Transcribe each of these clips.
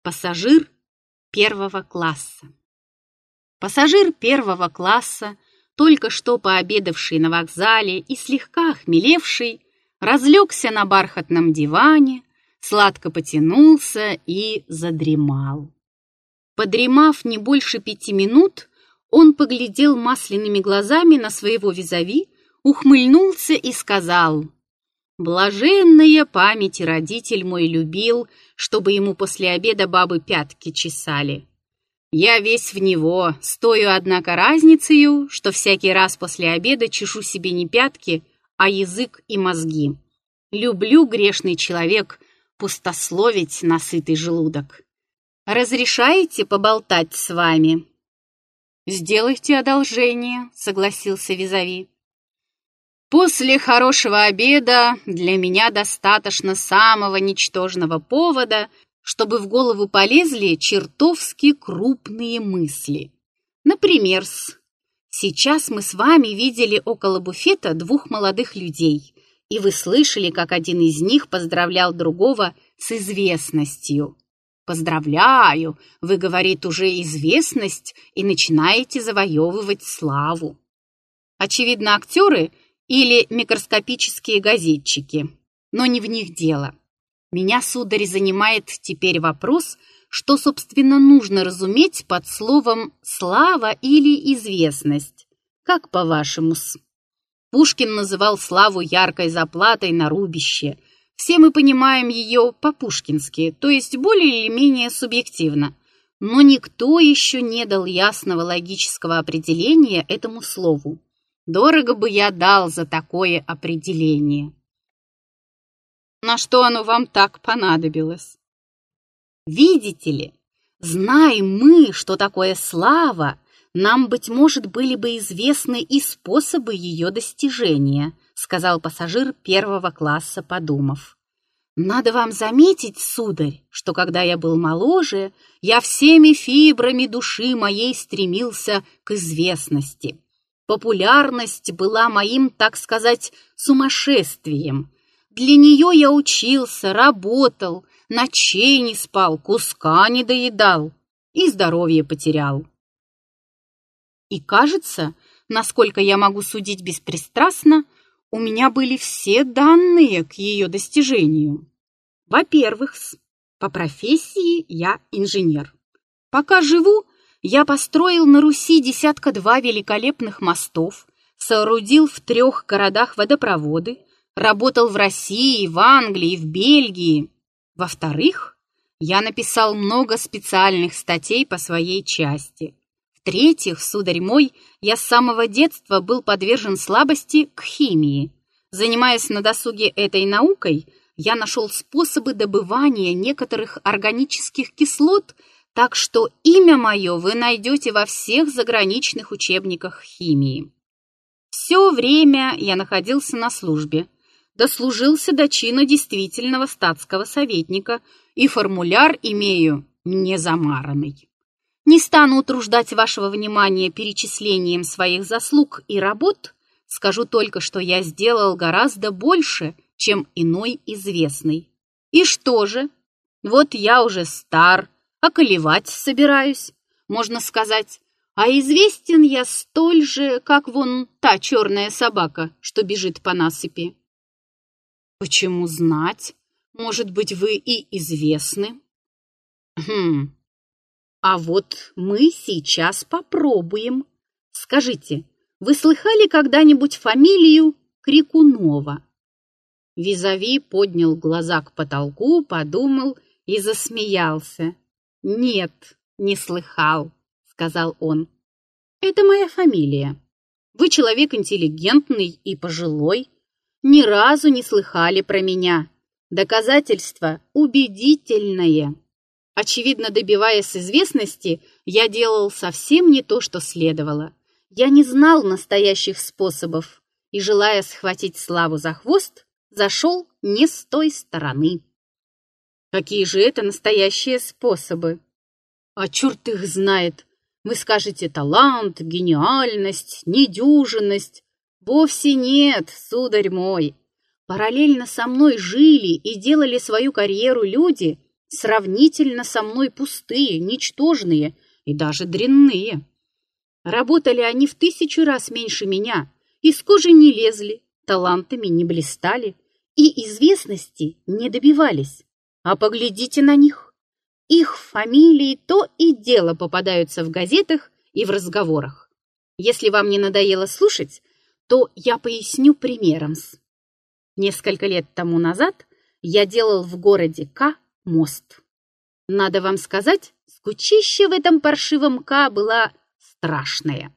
Пассажир первого класса. Пассажир первого класса, только что пообедавший на вокзале и слегка охмелевший, разлегся на бархатном диване, сладко потянулся и задремал. Подремав не больше 5 минут, он поглядел масляными глазами на своего визави, ухмыльнулся и сказал: «Блаженная память родитель мой любил, чтобы ему после обеда бабы пятки чесали. Я весь в него, стою, однако, разницею, что всякий раз после обеда чешу себе не пятки, а язык и мозги. Люблю, грешный человек, пустословить на сытый желудок. Разрешаете поболтать с вами?» «Сделайте одолжение», — согласился визави. «После хорошего обеда для меня достаточно самого ничтожного повода, чтобы в голову полезли чертовски крупные мысли. Например, сейчас мы с вами видели около буфета 2 молодых людей, и вы слышали, как один из них поздравлял другого с известностью. «Поздравляю, вы, говорит, уже известность и начинаете завоевывать славу». Очевидно, актеры или микроскопические газетчики, но не в них дело. Меня, сударь, занимает теперь вопрос, что, собственно, нужно разуметь под словом «слава» или «известность». Как по-вашему-с? Пушкин называл славу яркой заплатой на рубище. Все мы понимаем ее по-пушкински, то есть более или менее субъективно. Но никто еще не дал ясного логического определения этому слову. Дорого бы я дал за такое определение. На что оно вам так понадобилось? Видите ли, знаем мы, что такое слава, нам, быть может, были бы известны и способы ее достижения, сказал пассажир первого класса, подумав. Надо вам заметить, сударь, что когда я был моложе, я всеми фибрами души моей стремился к известности. Популярность была моим, так сказать, сумасшествием. Для нее я учился, работал, ночей не спал, куска не доедал и здоровье потерял. И кажется, насколько я могу судить беспристрастно, у меня были все данные к ее достижению. Во-первых, по профессии я инженер. Пока живу, я построил на Руси 2 великолепных мостов, соорудил в 3 городах водопроводы, работал в России, в Англии, в Бельгии. Во-вторых, я написал много специальных статей по своей части. В-третьих, сударь мой, я с самого детства был подвержен слабости к химии. Занимаясь на досуге этой наукой, я нашел способы добывания некоторых органических кислот, так что имя мое вы найдете во всех заграничных учебниках химии. Все время я находился на службе, дослужился до чина действительного статского советника и формуляр имею незамаранный. Не стану утруждать вашего внимания перечислением своих заслуг и работ, скажу только, что я сделал гораздо больше, чем иной известный. И что же? Вот я уже стар, околевать собираюсь, можно сказать, а известен я столь же, как вон та черная собака, что бежит по насыпи. Почему знать? Может быть, вы и известны? А вот мы сейчас попробуем. Скажите, вы слыхали когда-нибудь фамилию Крикунова? Визави поднял глаза к потолку, подумал и засмеялся. «Нет, не слыхал», — сказал он. «Это моя фамилия. Вы человек интеллигентный и пожилой. Ни разу не слыхали про меня. Доказательство убедительное. Очевидно, добиваясь известности, я делал совсем не то, что следовало. Я не знал настоящих способов и, желая схватить славу за хвост, зашел не с той стороны». «Какие же это настоящие способы?» «А черт их знает. Вы скажете талант, гениальность, недюжинность. Вовсе нет, сударь мой. Параллельно со мной жили и делали свою карьеру люди, сравнительно со мной пустые, ничтожные и даже дрянные. Работали они в 1000 раз меньше меня, из кожи не лезли, талантами не блистали и известности не добивались. А поглядите на них. Их фамилии то и дело попадаются в газетах и в разговорах. Если вам не надоело слушать, то я поясню примером-с. Несколько лет тому назад я делал в городе К мост. Надо вам сказать, скучища в этом паршивом К была страшная.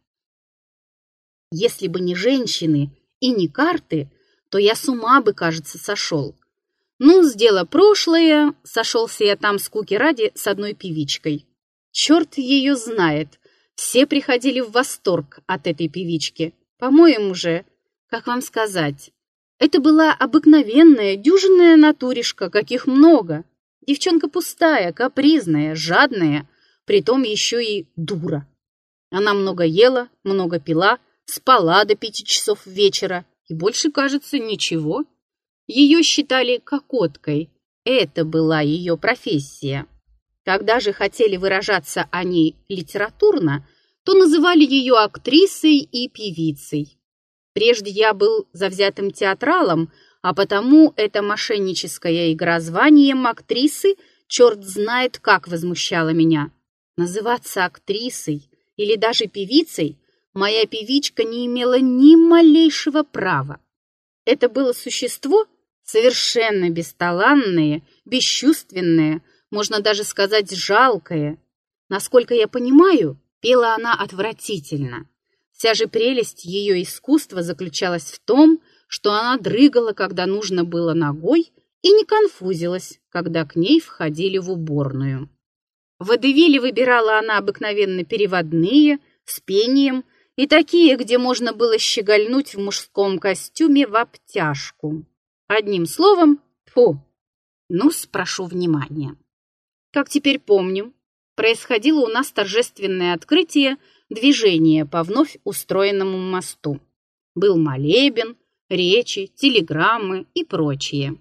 Если бы не женщины и не карты, то я с ума бы, кажется, сошел. Ну, с дела прошлое, сошелся я там скуки ради с одной певичкой. Черт ее знает, все приходили в восторг от этой певички. По-моему же, как вам сказать, это была обыкновенная, дюжинная натуришка, каких много. Девчонка пустая, капризная, жадная, притом еще и дура. Она много ела, много пила, спала до 5 часов вечера, и больше, кажется, ничего. Ее считали кокоткой. Это была ее профессия. Когда же хотели выражаться о ней литературно, то называли ее актрисой и певицей. Прежде я был завзятым театралом, а потому эта мошенническая игра званием актрисы черт знает как возмущала меня. Называться актрисой или даже певицей моя певичка не имела ни малейшего права. Это было существо совершенно бесталанное, бесчувственное, можно даже сказать жалкое. Насколько я понимаю, пела она отвратительно. Вся же прелесть ее искусства заключалась в том, что она дрыгала, когда нужно было ногой, и не конфузилась, когда к ней входили в уборную. Водевили выбирала она обыкновенно переводные, с пением, и такие, где можно было щегольнуть в мужском костюме в обтяжку. Одним словом, тьфу, ну, спрошу внимания. Как теперь помню, происходило у нас торжественное открытие движения по вновь устроенному мосту. Был молебен, речи, телеграммы и прочее.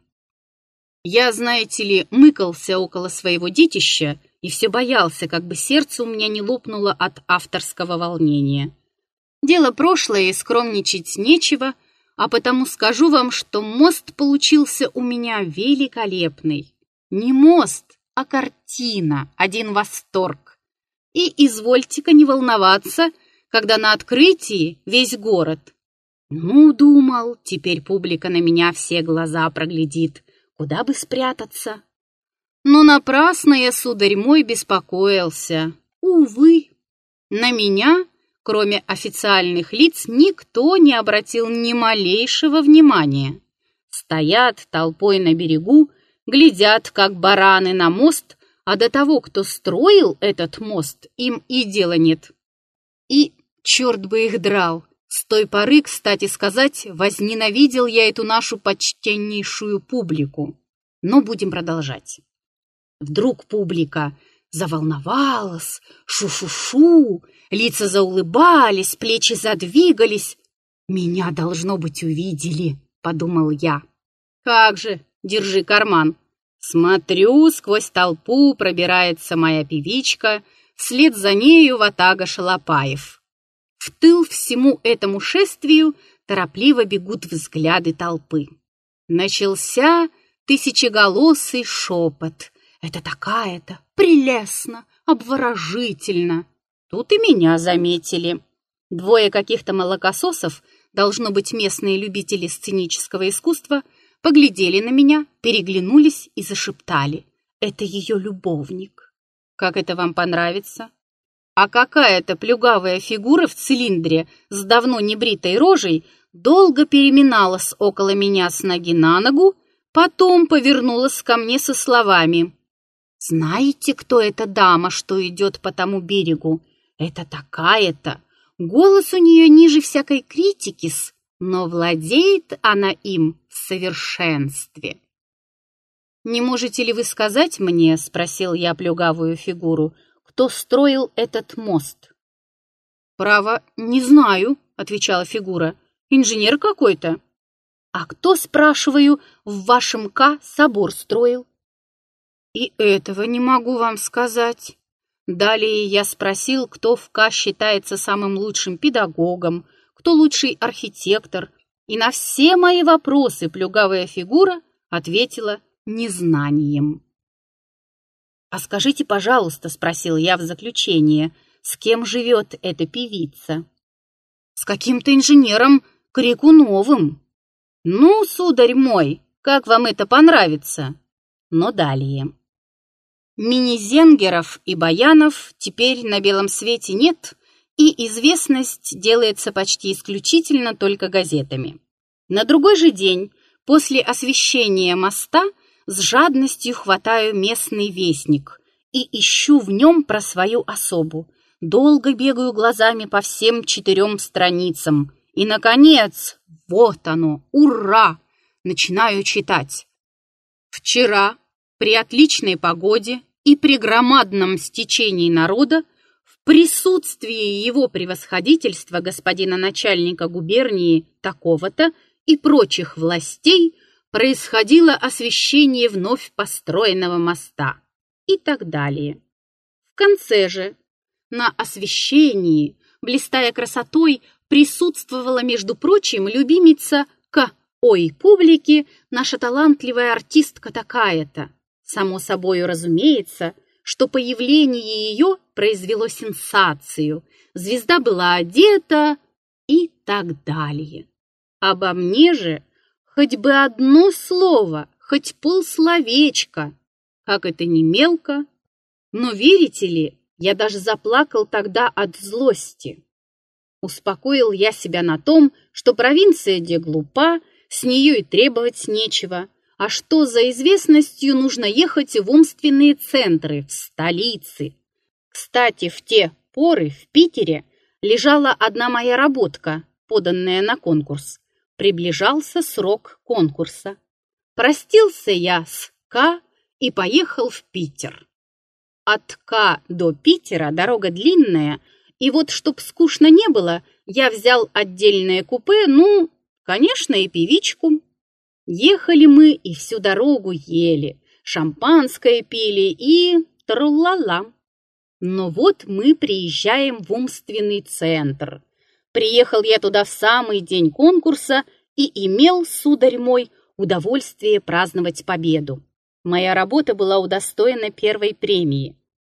Я, знаете ли, мыкался около своего детища и все боялся, как бы сердце у меня не лопнуло от авторского волнения. Дело прошлое, и скромничать нечего, а потому скажу вам, что мост получился у меня великолепный. Не мост, а картина, один восторг. И извольте-ка не волноваться, когда на открытии весь город. Ну, думал, теперь публика на меня все глаза проглядит, куда бы спрятаться. Но напрасно я, сударь мой, беспокоился. Увы, на меня, кроме официальных лиц, никто не обратил ни малейшего внимания. Стоят толпой на берегу, глядят, как бараны на мост, а до того, кто строил этот мост, им и дела нет. И черт бы их драл. С той поры, кстати сказать, возненавидел я эту нашу почтеннейшую публику. Но будем продолжать. Вдруг публика заволновалась, шу-шу-шу, лица заулыбались, плечи задвигались. «Меня, должно быть, увидели», — подумал я. «Как же, держи карман». Смотрю, сквозь толпу пробирается моя певичка, вслед за нею ватага шалопаев. В тыл всему этому шествию торопливо бегут взгляды толпы. Начался тысячеголосый шепот. Это такая-то, прелестно, обворожительно. Тут и меня заметили. Двое каких-то молокососов, должно быть местные любители сценического искусства, поглядели на меня, переглянулись и зашептали. Это ее любовник. Как это вам понравится? А какая-то плюгавая фигура в цилиндре с давно небритой рожей долго переминалась около меня с ноги на ногу, потом повернулась ко мне со словами: «Знаете, кто эта дама, что идет по тому берегу? Это такая-то. Голос у нее ниже всякой критики-с, но владеет она им в совершенстве». «Не можете ли вы сказать мне, — спросил я плюгавую фигуру, — кто строил этот мост?» «Право, не знаю, — отвечала фигура, — инженер какой-то». «А кто, спрашиваю, в вашем К собор строил?» И этого не могу вам сказать. Далее я спросил, кто в К считается самым лучшим педагогом, кто лучший архитектор, и на все мои вопросы плюгавая фигура ответила незнанием. «А скажите, пожалуйста, — спросил я в заключение, — с кем живет эта певица?» «С каким-то инженером Крикуновым». «Ну, сударь мой, как вам это понравится?» Но далее. Мини-Зенгеров и Баянов теперь на белом свете нет, и известность делается почти исключительно только газетами. На другой же день, после освещения моста, с жадностью хватаю местный вестник и ищу в нем про свою особу. Долго бегаю глазами по всем 4 страницам. И, наконец, вот оно, ура! Начинаю читать. Вчера, при отличной погоде и при громадном стечении народа, в присутствии его превосходительства господина начальника губернии такого-то и прочих властей происходило освещение вновь построенного моста и так далее. В конце же на освещении, блистая красотой, присутствовала, между прочим, любимица К.Ой публики, наша талантливая артистка такая-то. Само собою разумеется, что появление ее произвело сенсацию, звезда была одета и так далее. Обо мне же хоть бы одно слово, хоть полсловечка, как это ни мелко, но, верите ли, я даже заплакал тогда от злости. Успокоил я себя на том, что провинция де глупа, с нее и требовать нечего, а что за известностью нужно ехать в умственные центры, в столицы. Кстати, в те поры в Питере лежала одна моя работка, поданная на конкурс. Приближался срок конкурса. Простился я с К и поехал в Питер. От К до Питера дорога длинная, и вот, чтоб скучно не было, я взял отдельное купе, ну, конечно, и певичку. Ехали мы и всю дорогу ели, шампанское пили и тру-ла-ла. Но вот мы приезжаем в умственный центр. Приехал я туда в самый день конкурса и имел, сударь мой, удовольствие праздновать победу. Моя работа была удостоена первой премии.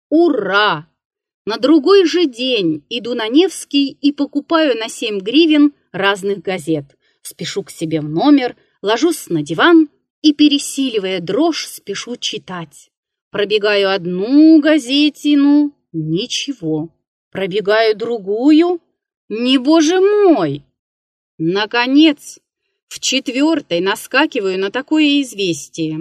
Ура! На другой же день иду на Невский и покупаю на 7 гривен разных газет. Спешу к себе в номер, ложусь на диван и, пересиливая дрожь, спешу читать. Пробегаю одну газетину — ничего. Пробегаю другую — не, боже мой! Наконец, в 4-й наскакиваю на такое известие.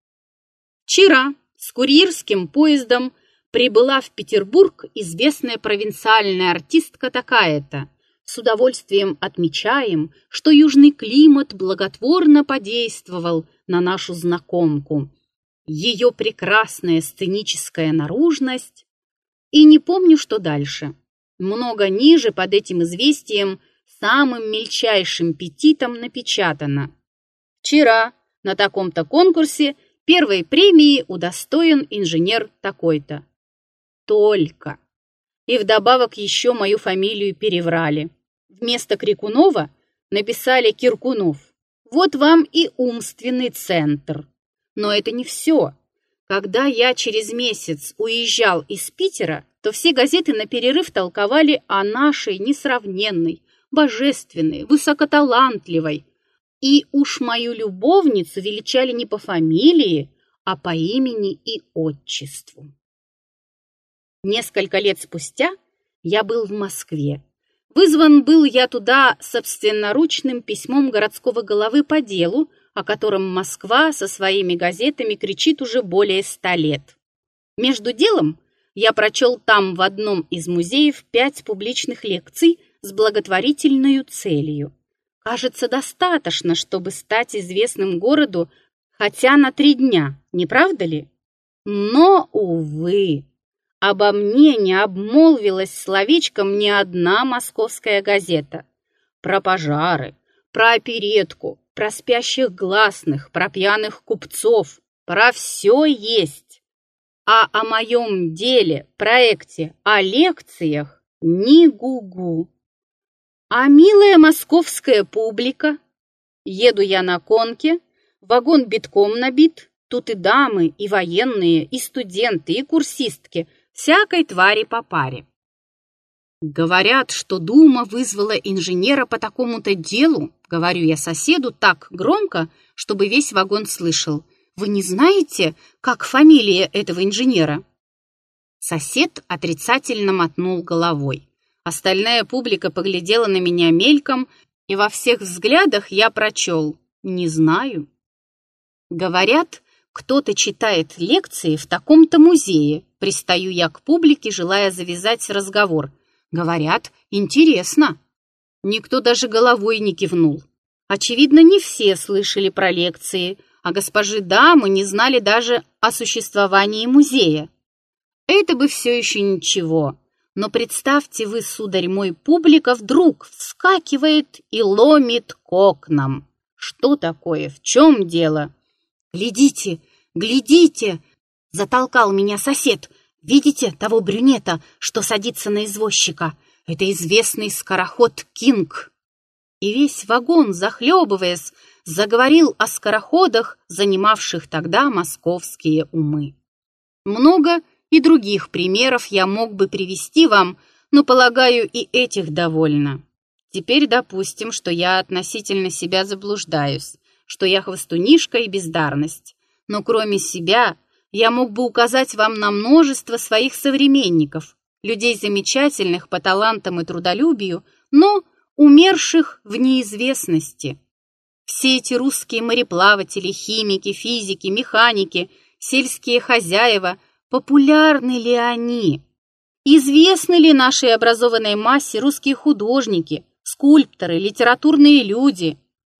Вчера с курьерским поездом прибыла в Петербург известная провинциальная артистка такая-то. С удовольствием отмечаем, что южный климат благотворно подействовал на нашу знакомку. Ее прекрасная сценическая наружность. И не помню, что дальше. Много ниже под этим известием самым мельчайшим петитом напечатано: вчера на таком-то конкурсе первой премии удостоен инженер такой-то. Только. И вдобавок еще мою фамилию переврали. Вместо Крикунова написали Киркунов. Вот вам и умственный центр. Но это не все. Когда я через месяц уезжал из Питера, то все газеты на перерыв толковали о нашей несравненной, божественной, высокоталантливой. И уж мою любовницу величали не по фамилии, а по имени и отчеству. Несколько лет спустя я был в Москве. Вызван был я туда собственноручным письмом городского головы по делу, о котором Москва со своими газетами кричит уже более 100 лет. Между делом я прочел там в одном из музеев 5 публичных лекций с благотворительной целью. Кажется, достаточно, чтобы стать известным городу хотя на 3 дня, не правда ли? Но, увы, обо мне не обмолвилась словечком ни одна московская газета. Про пожары, про оперетку, про спящих гласных, про пьяных купцов, про все есть. а о моем деле, проекте, о лекциях ни гу-гу. А милая московская публика? Еду я на конке, вагон битком набит, тут и дамы, и военные, и студенты, и курсистки, всякой твари по паре. Говорят, что Дума вызвала инженера по такому-то делу, говорю я соседу так громко, чтобы весь вагон слышал. Вы не знаете, как фамилия этого инженера? Сосед отрицательно мотнул головой. Остальная публика поглядела на меня мельком, и во всех взглядах я прочел: не знаю. Говорят, кто-то читает лекции в таком-то музее. Пристаю я к публике, желая завязать разговор. Говорят, интересно. Никто даже головой не кивнул. Очевидно, не все слышали про лекции, а госпожи дамы не знали даже о существовании музея. Это бы все еще ничего. Но представьте вы, сударь мой, публика вдруг вскакивает и ломит к окнам. Что такое? В чем дело? «Глядите, глядите!» — затолкал меня сосед. «Видите того брюнета, что садится на извозчика? Это известный скороход Кинг». И весь вагон, захлебываясь, заговорил о скороходах, занимавших тогда московские умы. Много и других примеров я мог бы привести вам, но, полагаю, и этих довольно. Теперь допустим, что я относительно себя заблуждаюсь, что я хвостунишка и бездарность. Но кроме себя я мог бы указать вам на множество своих современников, людей замечательных по талантам и трудолюбию, но умерших в неизвестности. Все эти русские мореплаватели, химики, физики, механики, сельские хозяева, популярны ли они? Известны ли нашей образованной массе русские художники, скульпторы, литературные люди?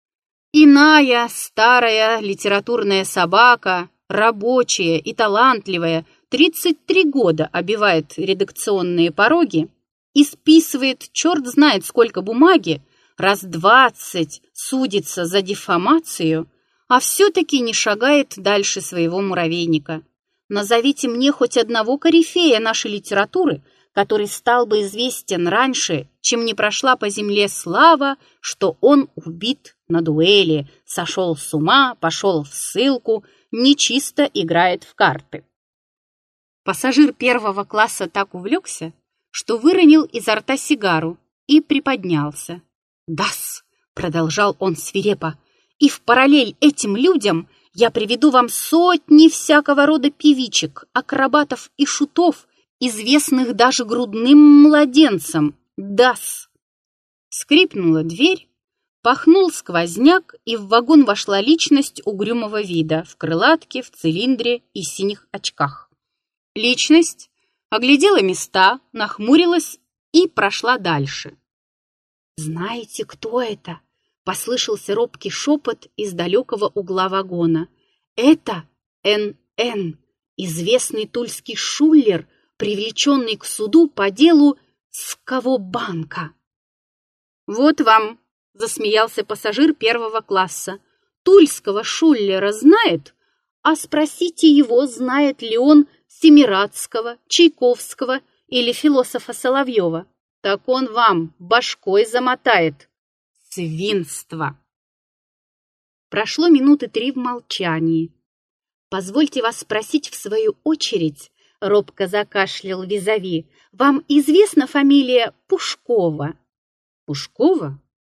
Иная старая литературная собака, рабочая и талантливая, 33 года обивает редакционные пороги и списывает черт знает сколько бумаги, раз 20 судится за дефамацию, а все-таки не шагает дальше своего муравейника. Назовите мне хоть одного корифея нашей литературы, который стал бы известен раньше, чем не прошла по земле слава, что он убит на дуэли, сошел с ума, пошел в ссылку, нечисто играет в карты. Пассажир первого класса так увлекся, что выронил изо рта сигару и приподнялся. «Да-с», — продолжал он свирепо, — «и в параллель этим людям я приведу вам сотни всякого рода певичек, акробатов и шутов, известных даже грудным младенцам. Да-с». Скрипнула дверь, пахнул сквозняк, и в вагон вошла личность угрюмого вида, в крылатке, в цилиндре и синих очках. Личность оглядела места, нахмурилась и прошла дальше. «Знаете, кто это?» — послышался робкий шепот из далекого угла вагона. «Это Н.Н., известный тульский шулер, привлеченный к суду по делу Сковобанка». «Вот вам», — засмеялся пассажир первого класса, — «тульского шуллера знает? А спросите его, знает ли он Семирадского, Чайковского или философа Соловьева. Так он вам башкой замотает. Свинство!» Прошло минуты 3 в молчании. «Позвольте вас спросить в свою очередь», — робко закашлял визави, — «вам известна фамилия Пушкова?» «Пушкова?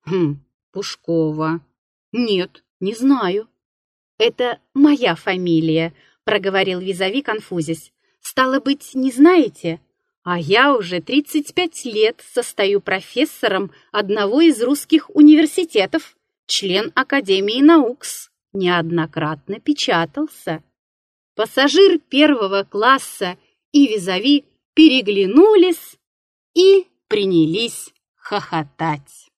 Пушкова. Нет, не знаю». «Это моя фамилия», — проговорил визави, конфузясь. «Стало быть, не знаете? А я уже 35 лет состою профессором одного из русских университетов, член Академии наук, неоднократно печатался». Пассажир первого класса и визави переглянулись и принялись хохотать.